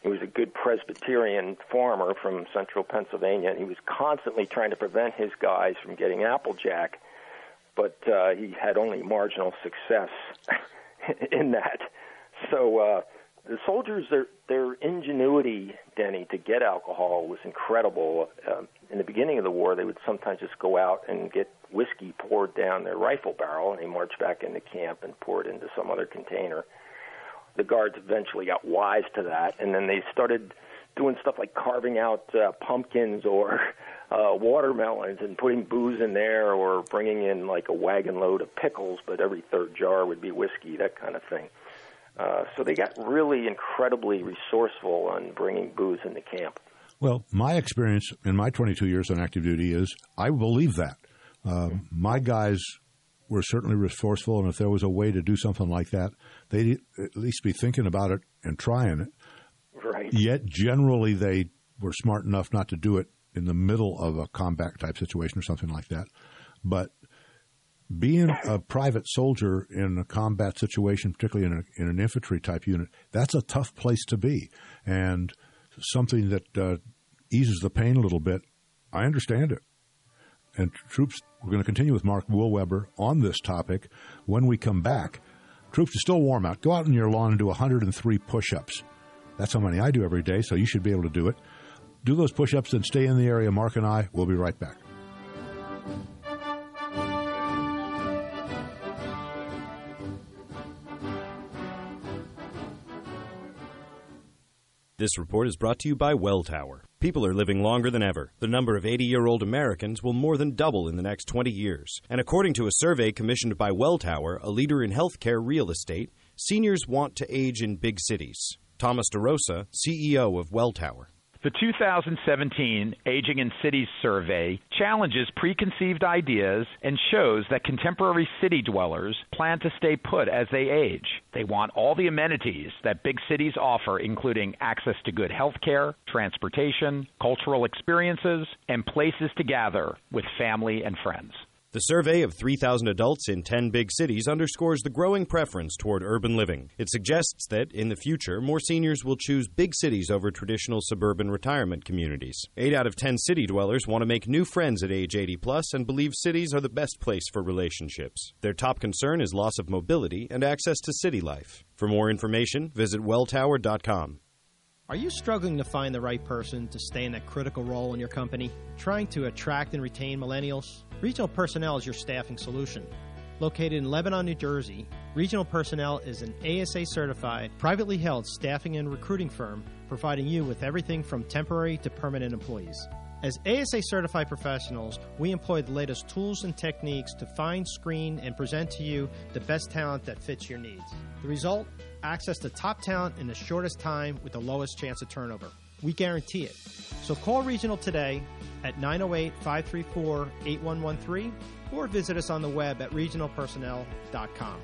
He was a good Presbyterian farmer from central Pennsylvania, and he was constantly trying to prevent his guys from getting Applejack, but he had only marginal success in that. So the soldiers, their ingenuity, Denny, to get alcohol was incredible. In the beginning of the war, they would sometimes just go out and get whiskey poured down their rifle barrel, and they marched back into camp and poured it into some other container. The guards eventually got wise to that, and then they started doing stuff like carving out pumpkins or watermelons and putting booze in there, or bringing in like a wagon load of pickles, but every third jar would be whiskey, that kind of thing. So they got really incredibly resourceful on bringing booze into camp. Well, my experience in my 22 years on active duty is I believe that. My guys were certainly resourceful, and if there was a way to do something like that, they'd at least be thinking about it and trying it. Right. Yet generally they were smart enough not to do it in the middle of a combat-type situation or something like that. But being a private soldier in a combat situation, particularly in an infantry-type unit, that's a tough place to be. And something that eases the pain a little bit, I understand it. And troops, we're going to continue with Mark Woolweber on this topic when we come back. Troops, it's still warm out. Go out on your lawn and do 103 push-ups. That's how many I do every day, so you should be able to do it. Do those push-ups and stay in the area. Mark and I will be right back. This report is brought to you by Welltower. People are living longer than ever. The number of 80-year-old Americans will more than double in the next 20 years. And according to a survey commissioned by Welltower, a leader in healthcare real estate, seniors want to age in big cities. Thomas DeRosa, CEO of Welltower. The 2017 Aging in Cities survey challenges preconceived ideas and shows that contemporary city dwellers plan to stay put as they age. They want all the amenities that big cities offer, including access to good health care, transportation, cultural experiences, and places to gather with family and friends. The survey of 3,000 adults in 10 big cities underscores the growing preference toward urban living. It suggests that, in the future, more seniors will choose big cities over traditional suburban retirement communities. 8 out of 10 city dwellers want to make new friends at age 80+ and believe cities are the best place for relationships. Their top concern is loss of mobility and access to city life. For more information, visit welltower.com. Are you struggling to find the right person to stay in that critical role in your company? Trying to attract and retain millennials? Regional Personnel is your staffing solution. Located in Lebanon, New Jersey, Regional Personnel is an ASA-certified, privately held staffing and recruiting firm providing you with everything from temporary to permanent employees. As ASA-certified professionals, we employ the latest tools and techniques to find, screen, and present to you the best talent that fits your needs. The result? Access to top talent in the shortest time with the lowest chance of turnover. We guarantee it. So call Regional today at 908-534-8113 or visit us on the web at regionalpersonnel.com.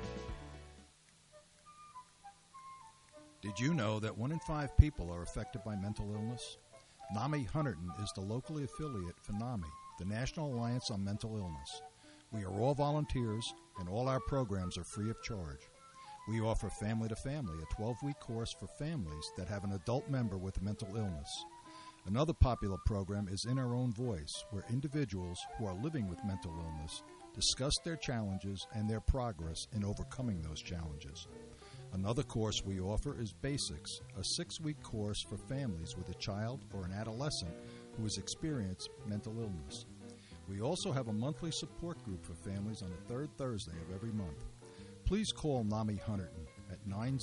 Did you know that 1 in 5 people are affected by mental illness? NAMI Hunterdon is the locally affiliate for NAMI, the National Alliance on Mental Illness. We are all volunteers, and all our programs are free of charge. We offer Family to Family, a 12-week course for families that have an adult member with mental illness. Another popular program is In Our Own Voice, where individuals who are living with mental illness discuss their challenges and their progress in overcoming those challenges. Another course we offer is Basics, a 6-week course for families with a child or an adolescent who has experienced mental illness. We also have a monthly support group for families on the third Thursday of every month. Please call NAMI Hunterdon at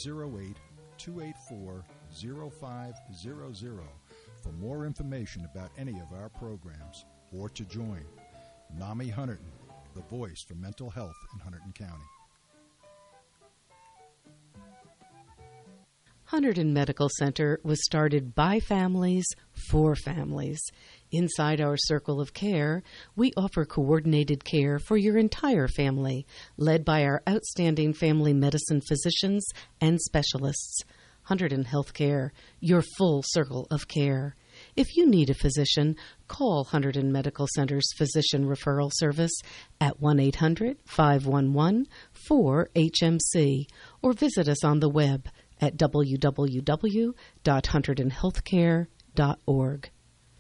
908-284-0500 for more information about any of our programs or to join. NAMI Hunterdon, the voice for mental health in Hunterdon County. Hunterdon Medical Center was started by families for families. Inside our circle of care, we offer coordinated care for your entire family, led by our outstanding family medicine physicians and specialists. Hunterdon Healthcare, your full circle of care. If you need a physician, call Hunterdon Medical Center's Physician Referral Service at 1-800-511-4HMC or visit us on the web at www.hunterdonhealthcare.org.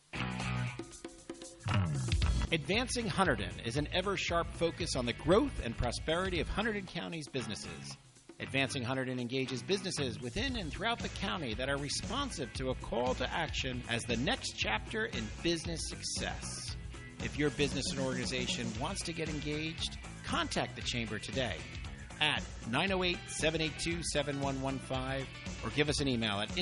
Advancing Hunterdon is an ever-sharp focus on the growth and prosperity of Hunterdon County's businesses. Advancing Hunterdon engages businesses within and throughout the county that are responsive to a call to action as the next chapter in business success. If your business and organization wants to get engaged, contact the Chamber today at 908-782-7115 or give us an email at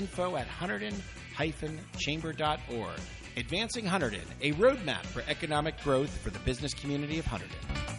info@hunterdon-chamber.org. Advancing Hunterdon, a roadmap for economic growth for the business community of Hunterdon.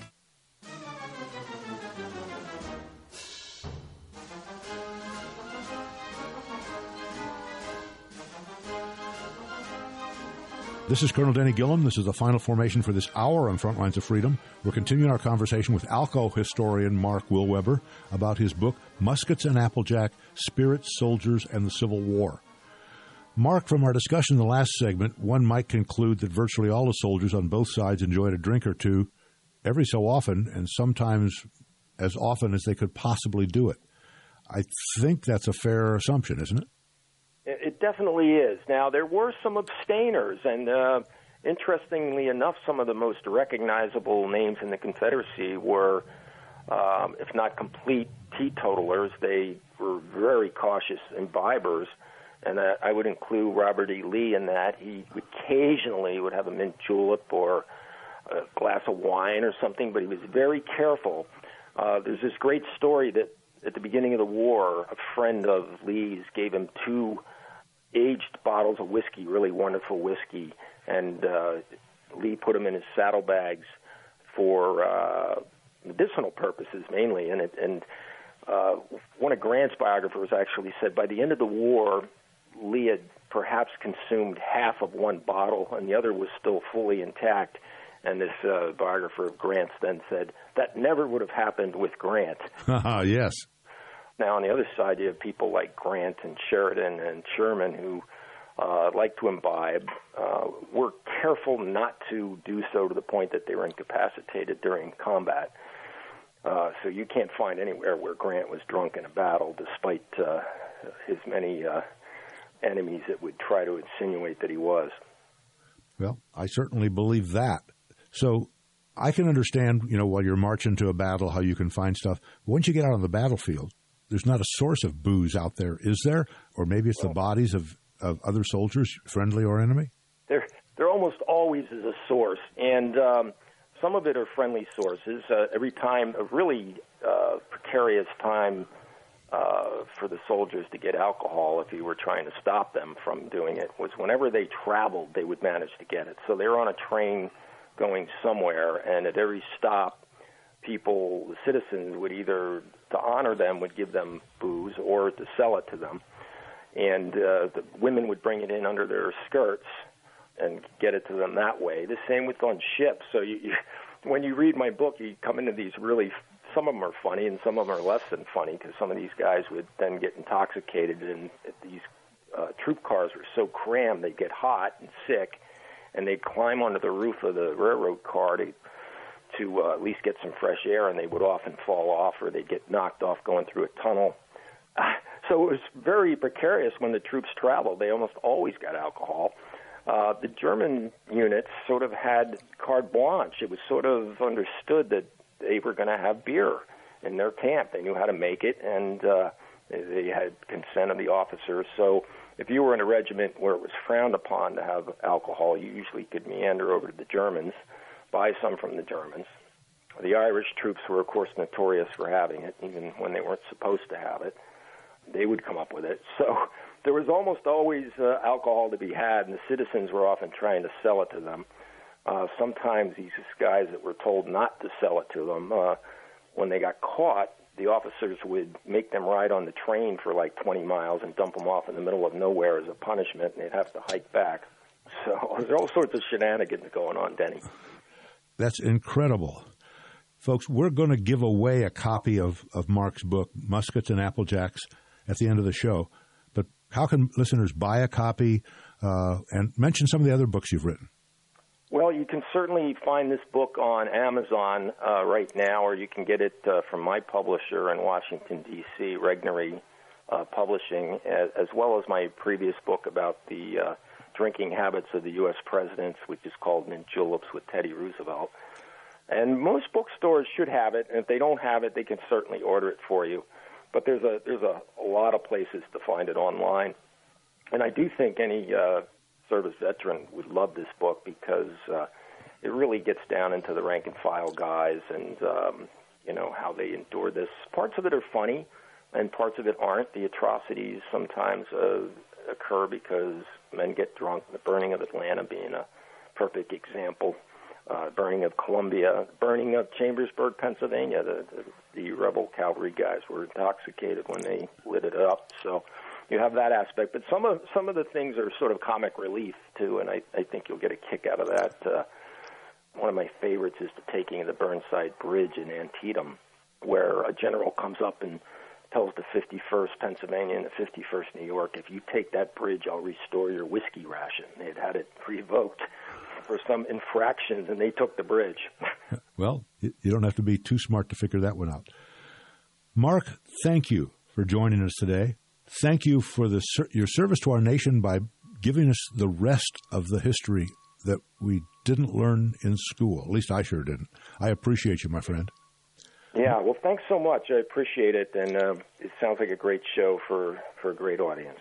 This is Colonel Denny Gillum. This is the final formation for this hour on Frontlines of Freedom. We're continuing our conversation with ALCO historian Mark Willweber about his book, Muskets and Applejack, Spirits, Soldiers, and the Civil War. Mark, from our discussion in the last segment, one might conclude that virtually all the soldiers on both sides enjoyed a drink or two every so often, and sometimes as often as they could possibly do it. I think that's a fair assumption, isn't it? It definitely is. Now, there were some abstainers, and interestingly enough, some of the most recognizable names in the Confederacy were, if not complete teetotalers, they were very cautious imbibers. And I would include Robert E. Lee in that. He occasionally would have a mint julep or a glass of wine or something, but he was very careful. There's this great story that at the beginning of the war, a friend of Lee's gave him 2 aged bottles of whiskey, really wonderful whiskey, and Lee put them in his saddlebags for medicinal purposes mainly. And one of Grant's biographers actually said by the end of the war, Lee had perhaps consumed half of one bottle, and the other was still fully intact. And this biographer of Grant's then said, that never would have happened with Grant. Yes. Now, on the other side, you have people like Grant and Sheridan and Sherman who like to imbibe, were careful not to do so to the point that they were incapacitated during combat. So you can't find anywhere where Grant was drunk in a battle, despite his many enemies that would try to insinuate that he was. Well, I certainly believe that. So I can understand, while you're marching to a battle, how you can find stuff. But once you get out on the battlefield, there's not a source of booze out there, is there? Or maybe it's the bodies of other soldiers, friendly or enemy? There almost always is a source, and some of it are friendly sources. Every time, a really precarious time for the soldiers to get alcohol, if you were trying to stop them from doing it, was whenever they traveled, they would manage to get it. So they were on a train going somewhere, and at every stop, people, the citizens, would either, to honor them, would give them booze or to sell it to them. And the women would bring it in under their skirts and get it to them that way. The same with on ships. So when you read my book, you come into these really, some of them are funny and some of them are less than funny, because some of these guys would then get intoxicated, and these troop cars were so crammed they'd get hot and sick, and they'd climb onto the roof of the railroad car to at least get some fresh air, and they would often fall off or they'd get knocked off going through a tunnel. So it was very precarious when the troops traveled. They almost always got alcohol. The German units sort of had carte blanche. It was sort of understood that they were going to have beer in their camp. They knew how to make it, and they had consent of the officers. So if you were in a regiment where it was frowned upon to have alcohol, you usually could meander over to the Germans, buy some from the Germans. The Irish troops were, of course, notorious for having it, even when they weren't supposed to have it. They would come up with it. So there was almost always alcohol to be had, and the citizens were often trying to sell it to them. Sometimes these guys that were told not to sell it to them, when they got caught, the officers would make them ride on the train for like 20 miles and dump them off in the middle of nowhere as a punishment, and they'd have to hike back. So there's all sorts of shenanigans going on, Denny. That's incredible. Folks, we're going to give away a copy of Mark's book, Muskets and Applejacks, at the end of the show. But how can listeners buy a copy and mention some of the other books you've written? Well, you can certainly find this book on Amazon right now, or you can get it from my publisher in Washington, D.C., Regnery Publishing, as well as my previous book about the drinking habits of the U.S. presidents, which is called Mint Juleps with Teddy Roosevelt. And most bookstores should have it, and if they don't have it, they can certainly order it for you. But there's a lot of places to find it online. And I do think any service veteran would love this book because it really gets down into the rank-and-file guys and, how they endure this. Parts of it are funny, and parts of it aren't. The atrocities sometimes occur because men get drunk, the burning of Atlanta being a perfect example. Burning of Columbia, burning of Chambersburg, Pennsylvania. The rebel cavalry guys were intoxicated when they lit it up. So you have that aspect. But some of the things are sort of comic relief, too, and I think you'll get a kick out of that. One of my favorites is the taking of the Burnside Bridge in Antietam, where a general comes up and tells the 51st Pennsylvania and the 51st New York, if you take that bridge, I'll restore your whiskey ration. They had it revoked for some infractions, and they took the bridge. Well, you don't have to be too smart to figure that one out. Mark, thank you for joining us today. Thank you for your service to our nation by giving us the rest of the history that we didn't learn in school. At least I sure didn't. I appreciate you, my friend. Yeah, well, thanks so much. I appreciate it, and it sounds like a great show for a great audience.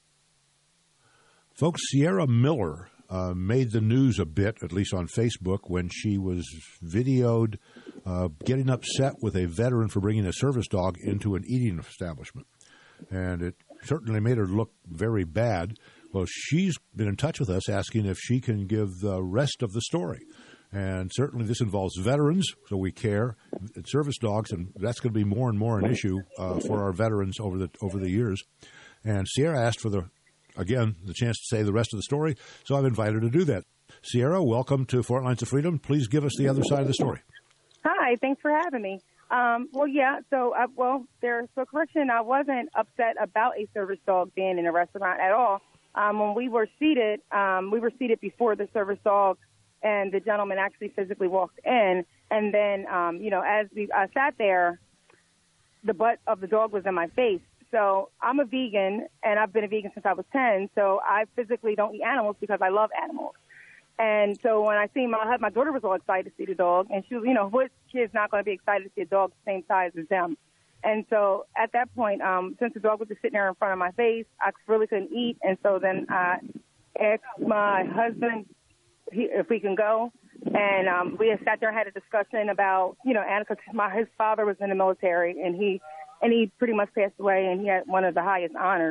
Folks, Sierra Miller made the news a bit, at least on Facebook, when she was videoed getting upset with a veteran for bringing a service dog into an eating establishment. And it certainly made her look very bad. Well, she's been in touch with us asking if she can give the rest of the story. And certainly this involves veterans, so we care, and service dogs, and that's going to be more and more an issue for our veterans over the years. And Sierra asked for the chance to say the rest of the story, so I've invited her to do that. Sierra, welcome to Four Lines of Freedom. Please give us the other side of the story. Hi, thanks for having me. Correction, I wasn't upset about a service dog being in a restaurant at all. When we were seated before the service dog, and the gentleman actually physically walked in, and then, I sat there, the butt of the dog was in my face. So I'm a vegan, and I've been a vegan since I was 10, so I physically don't eat animals because I love animals. And so when I seen my daughter was all excited to see the dog, and she was, what kid's not going to be excited to see a dog the same size as them? And so at that point, since the dog was just sitting there in front of my face, I really couldn't eat, and so then I asked my husband if we can go, and we had sat there and had a discussion about, because his father was in the military, and he pretty much passed away, and he had one of the highest honors.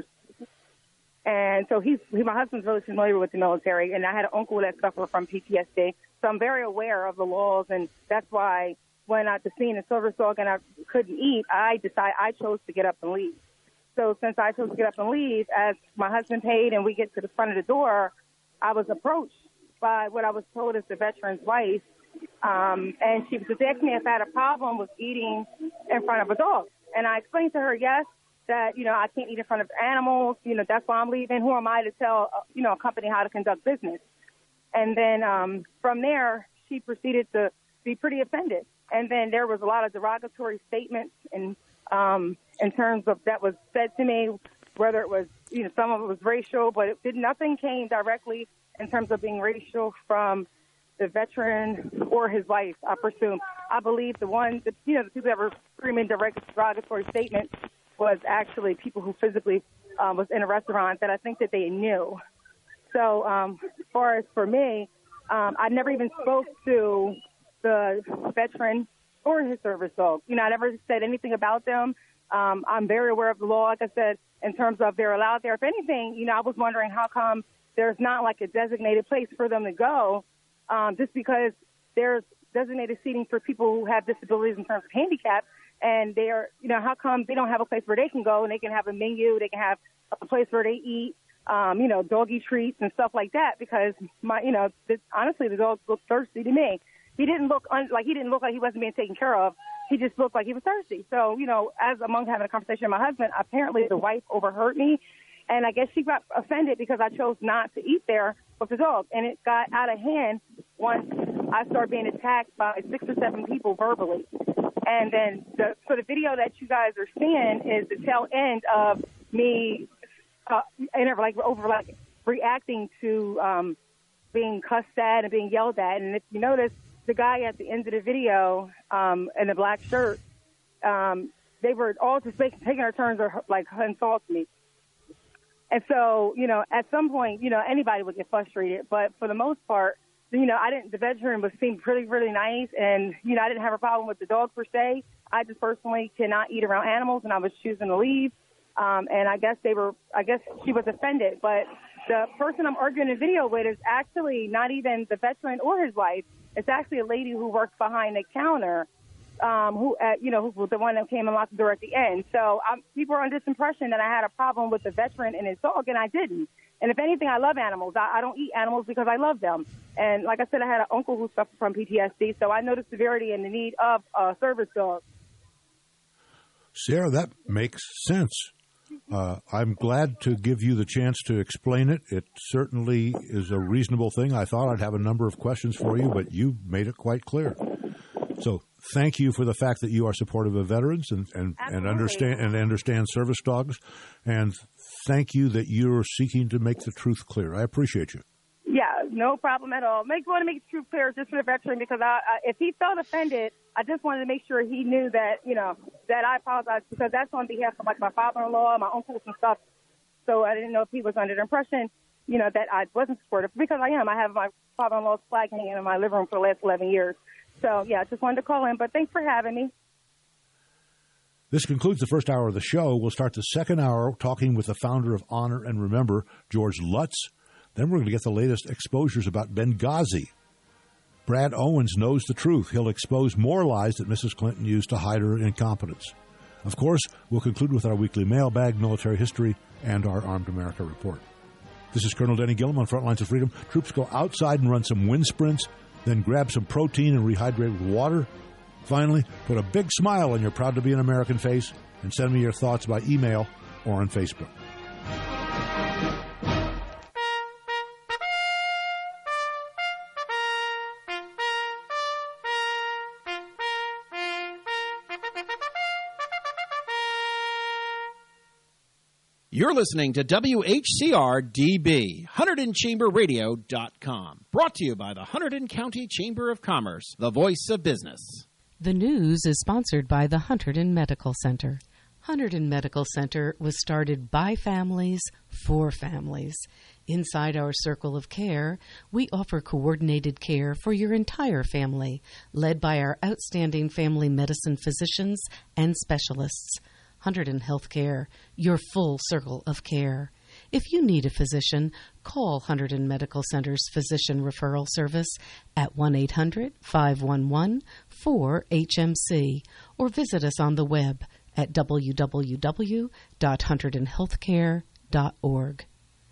And so my husband's really familiar with the military, and I had an uncle that suffered from PTSD, so I'm very aware of the laws, and that's why when I seen the service dog and I couldn't eat, I chose to get up and leave. So since I chose to get up and leave, as my husband paid and we get to the front of the door, I was approached by what I was told is the veteran's wife, and she was asking me if I had a problem with eating in front of a dog. And I explained to her, yes, that, I can't eat in front of animals, that's why I'm leaving. Who am I to tell, a company how to conduct business? And then from there, she proceeded to be pretty offended. And then there was a lot of derogatory statements in terms of that was said to me, whether it was, some of it was racial, but nothing came directly in terms of being racial from the veteran or his wife, I presume. I believe the people that were screaming derogatory statements was actually people who physically was in a restaurant that I think that they knew. So as far as for me, I never even spoke to the veteran or his service dog. I never said anything about them. I'm very aware of the law, like I said, in terms of they're allowed there. If anything, I was wondering how come there's not like a designated place for them to go, just because there's designated seating for people who have disabilities in terms of handicap, and they're, how come they don't have a place where they can go and they can have a menu, they can have a place where they eat, doggy treats and stuff like that, because honestly, the dog looked thirsty to me. He didn't look like he wasn't being taken care of. He just looked like he was thirsty. So, as among having a conversation with my husband, apparently the wife overheard me, and I guess she got offended because I chose not to eat there with the dog, and it got out of hand once I started being attacked by 6 or 7 people verbally. And then the video that you guys are seeing is the tail end of me reacting to being cussed at and being yelled at. And if you notice, the guy at the end of the video in the black shirt, they were all just taking their turns to insult me. And so, at some point, anybody would get frustrated. But for the most part, the veteran seemed really, really nice. And, I didn't have a problem with the dog per se. I just personally cannot eat around animals, and I was choosing to leave. And I guess she was offended. But the person I'm arguing the video with is actually not even the veteran or his wife. It's actually a lady who works behind the counter, who was the one that came and locked the door at the end. So people are under this impression that I had a problem with the veteran and his dog, and I didn't. And if anything, I love animals. I don't eat animals because I love them. And like I said, I had an uncle who suffered from PTSD, so I know the severity and the need of a service dog. Sarah, that makes sense. I'm glad to give you the chance to explain it. It certainly is a reasonable thing. I thought I'd have a number of questions for you, but you made it quite clear. So thank you for the fact that you are supportive of veterans and understand service dogs, and thank you that you're seeking to make the truth clear. I appreciate you. Yeah, no problem at all. Want to make the truth clear just for the veteran, because if he felt offended, I just wanted to make sure he knew that, that I apologize, because that's on behalf of my father-in-law, my uncles and stuff. So I didn't know if he was under the impression, that I wasn't supportive, because I am. I have my father-in-law's flag hanging in my living room for the last 11 years. So, yeah, I just wanted to call in, but thanks for having me. This concludes the first hour of the show. We'll start the second hour talking with the founder of Honor and Remember, George Lutz. Then we're going to get the latest exposures about Benghazi. Brad Owens knows the truth. He'll expose more lies that Mrs. Clinton used to hide her incompetence. Of course, we'll conclude with our weekly mailbag, military history, and our Armed America report. This is Colonel Denny Gillum on Frontlines of Freedom. Troops go outside and run some wind sprints, then grab some protein and rehydrate with water. Finally, put a big smile on your proud to be an American face and send me your thoughts by email or on Facebook. You're listening to WHCR-DB, HunterdonChamberRadio.com. Brought to you by the Hunterdon County Chamber of Commerce, the voice of business. The news is sponsored by the Hunterdon Medical Center. Hunterdon Medical Center was started by families for families. Inside our circle of care, we offer coordinated care for your entire family, led by our outstanding family medicine physicians and specialists. Hunterdon Healthcare, your full circle of care. If you need a physician, call Hunterdon Medical Center's Physician Referral Service at 1-800-511-4HMC or visit us on the web at www.hunterdonhealthcare.org.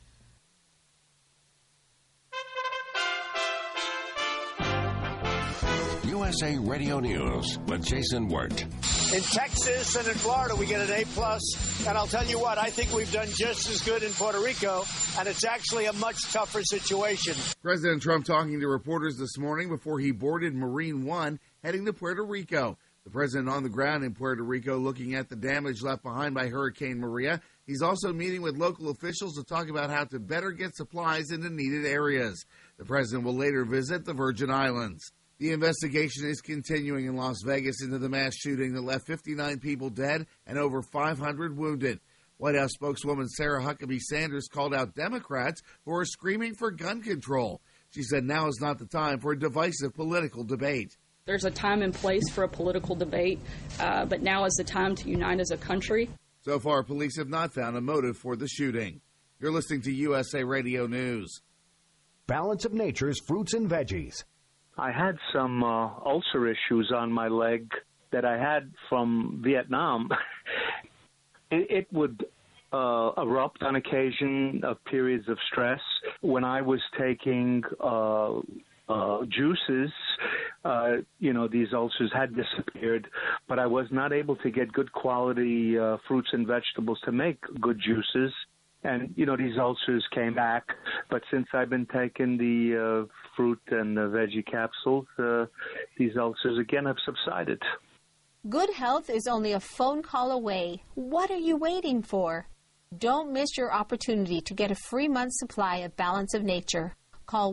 USA Radio News with Jason Wirt. In Texas and in Florida, we get an A+. And I'll tell you what, I think we've done just as good in Puerto Rico, and it's actually a much tougher situation. President Trump talking to reporters this morning before he boarded Marine One heading to Puerto Rico. The president on the ground in Puerto Rico looking at the damage left behind by Hurricane Maria. He's also meeting with local officials to talk about how to better get supplies into needed areas. The president will later visit the Virgin Islands. The investigation is continuing in Las Vegas into the mass shooting that left 59 people dead and over 500 wounded. White House spokeswoman Sarah Huckabee Sanders called out Democrats who are screaming for gun control. She said now is not the time for a divisive political debate. There's a time and place for a political debate, but now is the time to unite as a country. So far, police have not found a motive for the shooting. You're listening to USA Radio News. Balance of Nature's fruits and veggies. I had some ulcer issues on my leg that I had from Vietnam. It would erupt on occasion of periods of stress. When I was taking juices, these ulcers had disappeared, but I was not able to get good quality fruits and vegetables to make good juices. And, these ulcers came back. But since I've been taking the fruit and the veggie capsules, these ulcers again have subsided. Good health is only a phone call away. What are you waiting for? Don't miss your opportunity to get a free month's supply of Balance of Nature. Call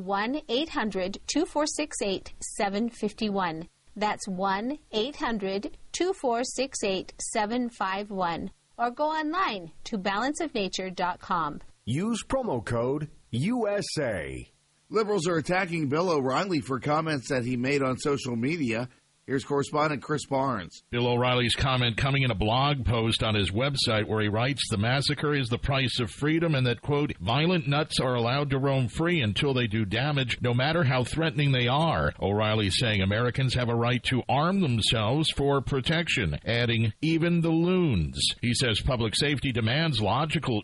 1-800-2468-751. That's 1-800-2468-751. Or go online to balanceofnature.com. Use promo code USA. Liberals are attacking Bill O'Reilly for comments that he made on social media. Here's correspondent Chris Barnes. Bill O'Reilly's comment coming in a blog post on his website where he writes, "The massacre is the price of freedom," and that, quote, "violent nuts are allowed to roam free until they do damage, no matter how threatening they are." O'Reilly saying Americans have a right to arm themselves for protection, adding, "even the loons." He says public safety demands logical